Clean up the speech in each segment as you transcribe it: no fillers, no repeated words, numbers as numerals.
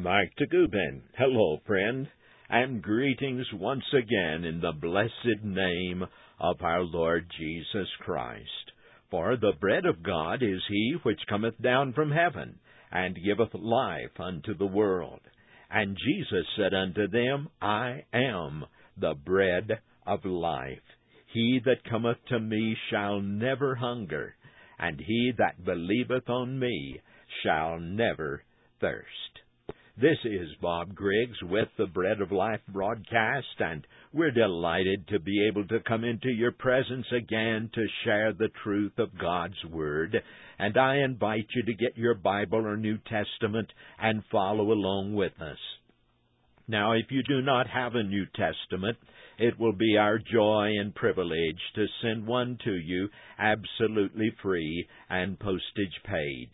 Mike Tagubin. Hello, friend, and greetings once again in the blessed name of our Lord Jesus Christ. For the bread of God is he which cometh down from heaven, and giveth life unto the world. And Jesus said unto them, I am the bread of life. He that cometh to me shall never hunger, and he that believeth on me shall never thirst. This is Bob Griggs with the Bread of Life broadcast, and we're delighted to be able to come into your presence again to share the truth of God's Word. And I invite you to get your Bible or New Testament and follow along with us. Now, if you do not have a New Testament, it will be our joy and privilege to send one to you absolutely free and postage paid.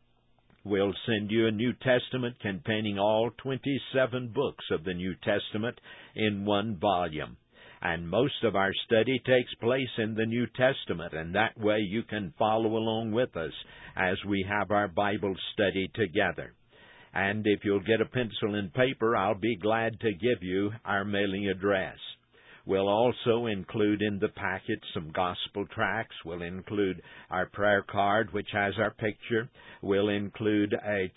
We'll send you a New Testament containing all 27 books of the New Testament in one volume. And most of our study takes place in the New Testament, and that way you can follow along with us as we have our Bible study together. And if you'll get a pencil and paper, I'll be glad to give you our mailing address. We'll also include in the packet some gospel tracts. We'll include our prayer card, which has our picture. We'll include a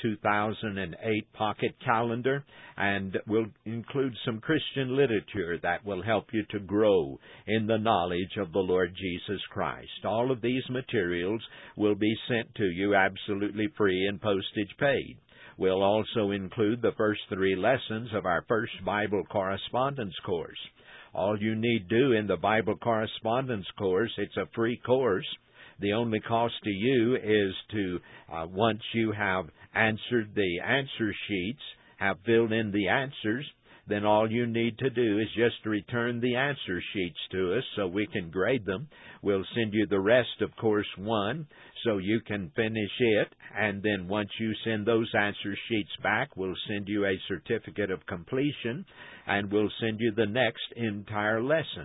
2008 pocket calendar, and we'll include some Christian literature that will help you to grow in the knowledge of the Lord Jesus Christ. All of these materials will be sent to you absolutely free and postage paid. We'll also include the first 3 lessons of our first Bible correspondence course. All you need do in the Bible correspondence course, it's a free course. The only cost to you is to, once you have answered the answer sheets, have filled in the answers, then all you need to do is just return the answer sheets to us so we can grade them. We'll send you the rest of Course 1 so you can finish it, and then once you send those answer sheets back, we'll send you a certificate of completion, and we'll send you the next entire lesson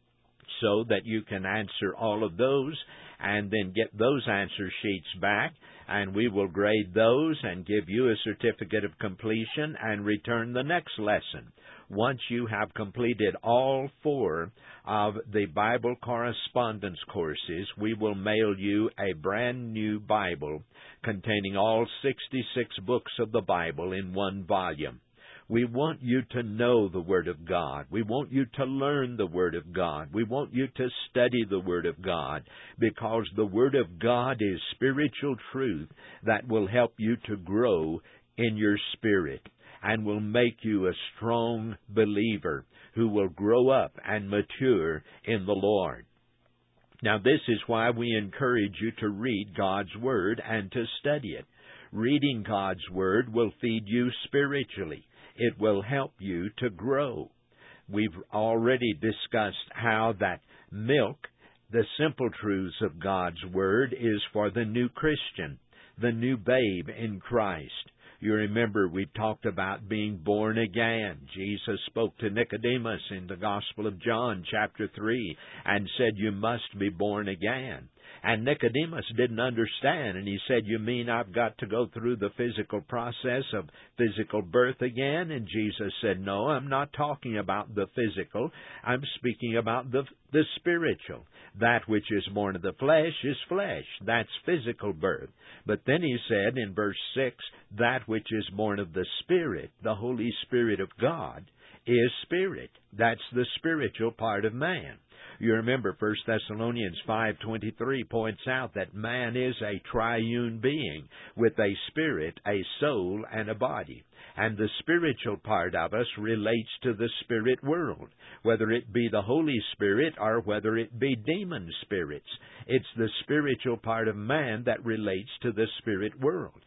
so that you can answer all of those and then get those answer sheets back, and we will grade those and give you a certificate of completion and return the next lesson. Once you have completed all 4 of the Bible correspondence courses, we will mail you a brand new Bible containing all 66 books of the Bible in one volume. We want you to know the Word of God. We want you to learn the Word of God. We want you to study the Word of God, because the Word of God is spiritual truth that will help you to grow in your spirit and will make you a strong believer who will grow up and mature in the Lord. Now, this is why we encourage you to read God's Word and to study it. Reading God's Word will feed you spiritually. It will help you to grow. We've already discussed how that milk, the simple truths of God's Word, is for the new Christian, the new babe in Christ. You remember we talked about being born again. Jesus spoke to Nicodemus in the Gospel of John, chapter 3, and said, you must be born again. And Nicodemus didn't understand, and he said, you mean I've got to go through the physical process of physical birth again? And Jesus said, no, I'm not talking about the physical. I'm speaking about the spiritual. That which is born of the flesh is flesh. That's physical birth. But then he said in verse 6, that which is born of the Spirit, the Holy Spirit of God, is spirit. That's the spiritual part of man. You remember 1 Thessalonians 5:23 points out that man is a triune being with a spirit, a soul, and a body. And the spiritual part of us relates to the spirit world, whether it be the Holy Spirit or whether it be demon spirits. It's the spiritual part of man that relates to the spirit world.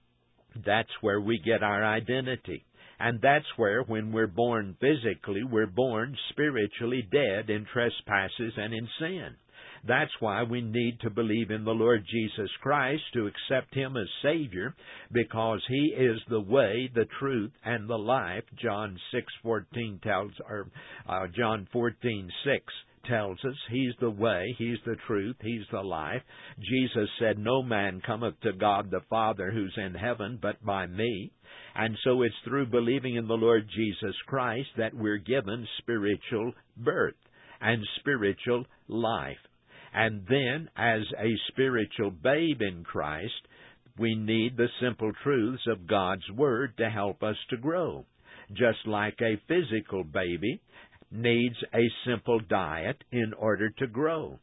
That's where we get our identity. And that's where, when we're born physically, we're born spiritually dead in trespasses and in sin. That's why we need to believe in the Lord Jesus Christ, to accept Him as Savior, because He is the way, the truth, and the life. John 6:14 tells, or John 14:6 tells us He's the way, He's the truth, He's the life. Jesus said, "No man cometh to God the Father who's in heaven but by me." And so it's through believing in the Lord Jesus Christ that we're given spiritual birth and spiritual life. And then, as a spiritual babe in Christ, we need the simple truths of God's Word to help us to grow. Just like a physical baby needs a simple diet in order to grow.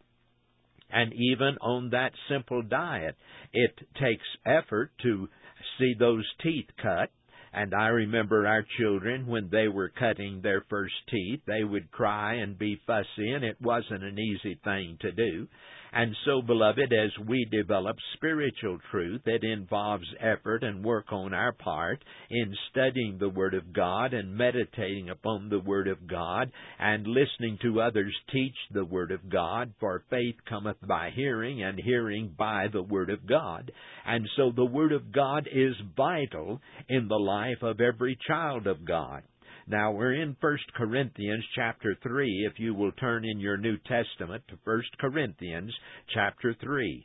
And even on that simple diet, it takes effort to see those teeth cut. And I remember our children, when they were cutting their first teeth, they would cry and be fussy, and it wasn't an easy thing to do. And so, beloved, as we develop spiritual truth, it involves effort and work on our part in studying the Word of God and meditating upon the Word of God and listening to others teach the Word of God, for faith cometh by hearing, and hearing by the Word of God. And so the Word of God is vital in the life of every child of God. Now, we're in 1 Corinthians chapter 3, if you will turn in your New Testament to 1 Corinthians chapter 3.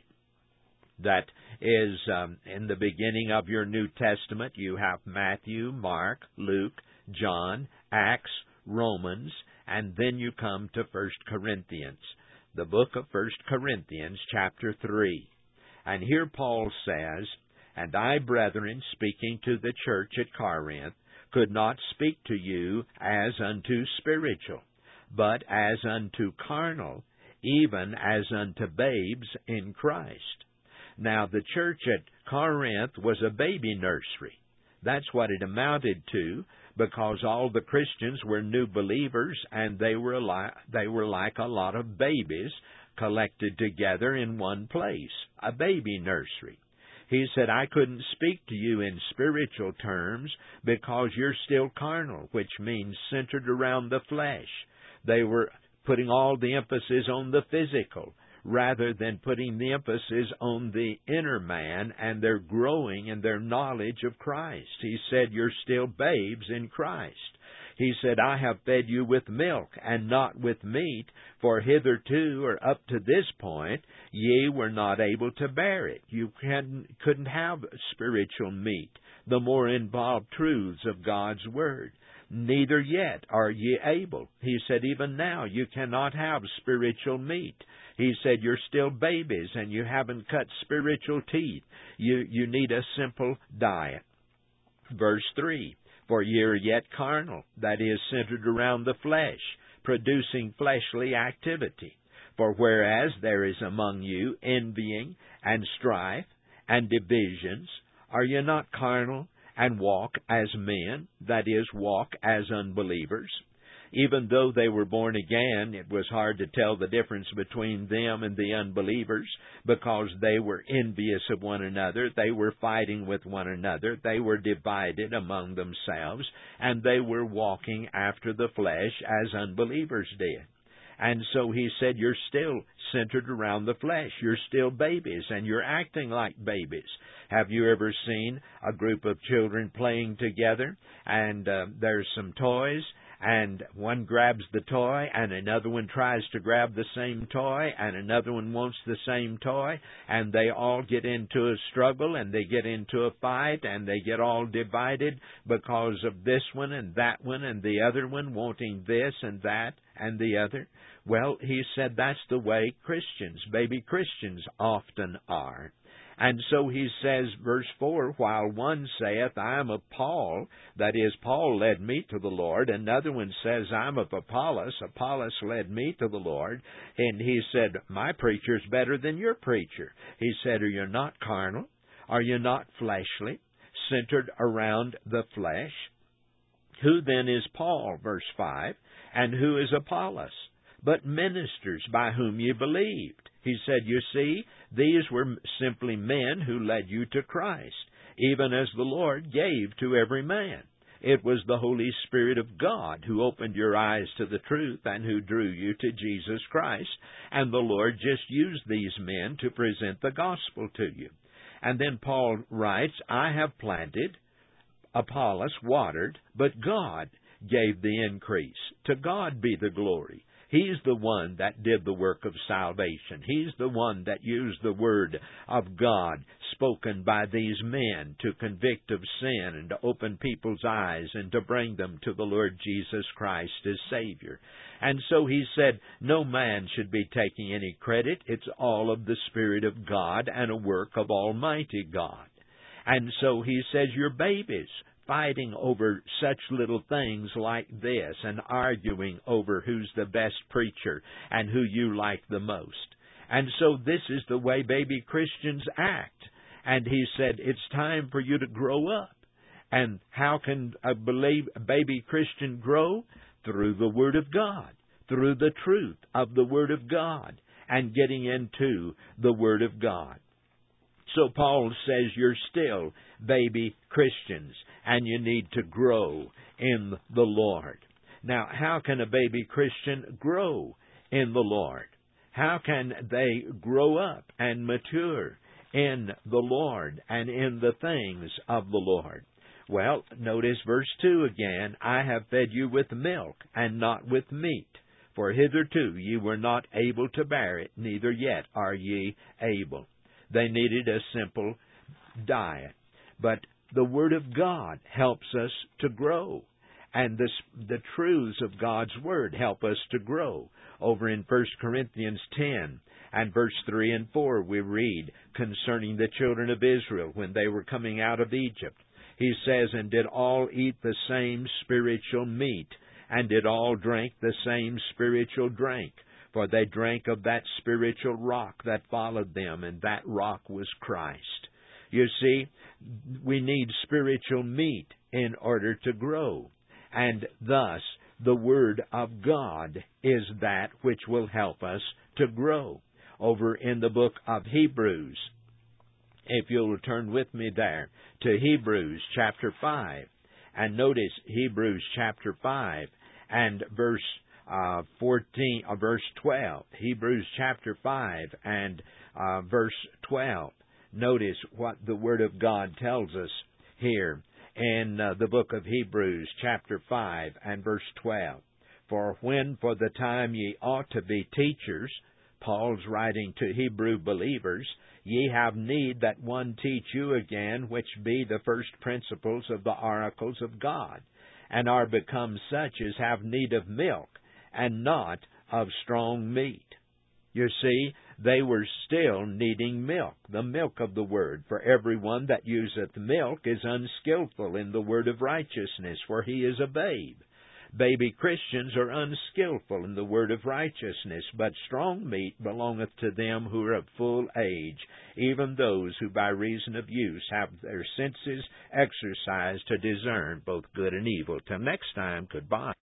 That is, in the beginning of your New Testament, you have Matthew, Mark, Luke, John, Acts, Romans, and then you come to 1 Corinthians, the book of 1 Corinthians chapter 3. And here Paul says, "And I, brethren, speaking to the church at Corinth, could not speak to you as unto spiritual, but as unto carnal, even as unto babes in Christ." Now, the church at Corinth was a baby nursery. That's what it amounted to, because all the Christians were new believers, and they were like a lot of babies collected together in one place, a baby nursery. He said, "I couldn't speak to you in spiritual terms because you're still carnal," which means centered around the flesh. They were putting all the emphasis on the physical rather than putting the emphasis on the inner man and their growing in their knowledge of Christ. He said, "You're still babes in Christ." He said, "I have fed you with milk and not with meat, for hitherto, or up to this point, ye were not able to bear it." You couldn't have spiritual meat, the more involved truths of God's Word. "Neither yet are ye able." He said, "Even now you cannot have spiritual meat." He said, "You're still babies and you haven't cut spiritual teeth. You need a simple diet." Verse 3. "For ye are yet carnal," that is, centered around the flesh, producing fleshly activity. "For whereas there is among you envying and strife and divisions, are ye not carnal, and walk as men," that is, walk as unbelievers? Even though they were born again, it was hard to tell the difference between them and the unbelievers, because they were envious of one another, they were fighting with one another, they were divided among themselves, and they were walking after the flesh as unbelievers did. And so he said, you're still centered around the flesh. You're still babies, and you're acting like babies. Have you ever seen a group of children playing together, and there's some toys, and one grabs the toy, and another one tries to grab the same toy, and another one wants the same toy, and they all get into a struggle, and they get into a fight, and they get all divided because of this one and that one and the other one wanting this and that and the other? Well, he said that's the way Christians, baby Christians, often are. And so he says, verse 4, "While one saith, I am of Paul," that is, Paul led me to the Lord. Another one says, "I'm of Apollos," Apollos led me to the Lord. And he said, "My preacher's better than your preacher." He said, "Are you not carnal? Are you not fleshly, centered around the flesh? Who then is Paul," verse 5, "and who is Apollos? But ministers by whom ye believed." He said, you see, these were simply men who led you to Christ, even as the Lord gave to every man. It was the Holy Spirit of God who opened your eyes to the truth and who drew you to Jesus Christ, and the Lord just used these men to present the gospel to you. And then Paul writes, "I have planted, Apollos watered, but God gave the increase. To God be the glory." He's the one that did the work of salvation. He's the one that used the Word of God spoken by these men to convict of sin and to open people's eyes and to bring them to the Lord Jesus Christ as Savior. And so he said, no man should be taking any credit. It's all of the Spirit of God and a work of Almighty God. And so he says, you're babies fighting over such little things like this and arguing over who's the best preacher and who you like the most. And so this is the way baby Christians act. And he said, it's time for you to grow up. And how can a baby Christian grow? Through the Word of God, through the truth of the Word of God, and getting into the Word of God. So Paul says you're still baby Christians, and you need to grow in the Lord. Now, how can a baby Christian grow in the Lord? How can they grow up and mature in the Lord and in the things of the Lord? Well, notice verse 2 again, I have fed you with milk and not with meat, for hitherto ye were not able to bear it, neither yet are ye able. They needed a simple diet. But the Word of God helps us to grow. And the truths of God's Word help us to grow. Over in 1 Corinthians 10 and verse 3 and 4, we read concerning the children of Israel when they were coming out of Egypt. He says, and did all eat the same spiritual meat, and did all drink the same spiritual drink. For they drank of that spiritual rock that followed them, and that rock was Christ. You see, we need spiritual meat in order to grow. And thus, the Word of God is that which will help us to grow. Over in the book of Hebrews, if you'll turn with me there to Hebrews chapter 5, and notice Hebrews chapter 5 and verse 12. Hebrews chapter 5 and verse 12. Notice what the Word of God tells us here in the book of Hebrews chapter 5 and verse 12. For when for the time ye ought to be teachers, Paul's writing to Hebrew believers, ye have need that one teach you again, which be the first principles of the oracles of God, and are become such as have need of milk, and not of strong meat. You see, they were still needing milk, the milk of the Word. For everyone that useth milk is unskillful in the word of righteousness, for he is a babe. Baby Christians are unskillful in the word of righteousness, but strong meat belongeth to them who are of full age, even those who by reason of use have their senses exercised to discern both good and evil. Till next time, goodbye.